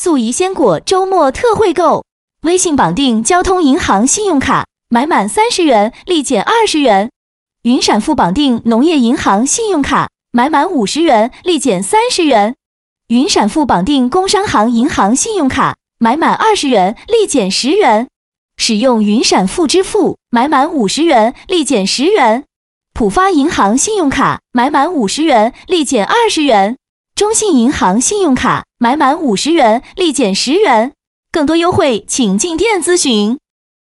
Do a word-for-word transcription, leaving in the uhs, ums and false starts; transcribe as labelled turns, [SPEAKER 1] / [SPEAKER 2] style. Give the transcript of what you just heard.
[SPEAKER 1] 素怡鲜果周末特惠购，微信绑定交通银行信用卡，买满三十元立减二十元；云闪付绑定农业银行信用卡，买满五十元立减三十元；云闪付绑定工商行银行信用卡，买满二十元立减十元。使用云闪付支付，买满五十元立减十元；浦发银行信用卡买满五十元立减二十元；中信银行信用卡买满五十元立减十元。更多优惠请进店咨询。